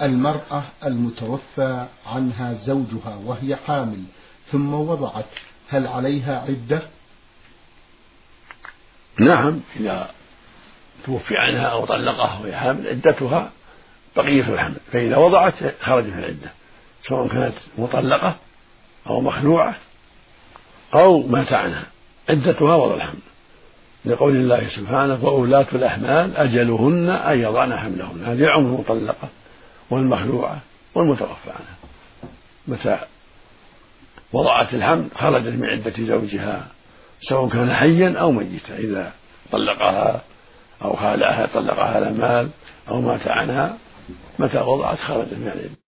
المرأة المتوفى عنها زوجها وهي حامل ثم وضعت، هل عليها عدة؟ نعم، إذا توفي عنها أو طلقها وهي حامل عدتها بقية الحمل، فإذا وضعت خرج من العدة، سواء كانت مطلقة أو مخلوعة أو مات عنها، عدتها وضع الحمل، لقول الله سبحانه: وأولاة الأحمال أجلهن أن يضعن حملهن. هذه يعم المطلقة والمخلوعة والمتوفى عنها، متى وضعت الحمل خرجت من عدة زوجها سواء كان حيا أو ميتا، إذا طلقها أو خالعها، طلقها على مال أو مات عنها، متى وضعت خرجت من العدة.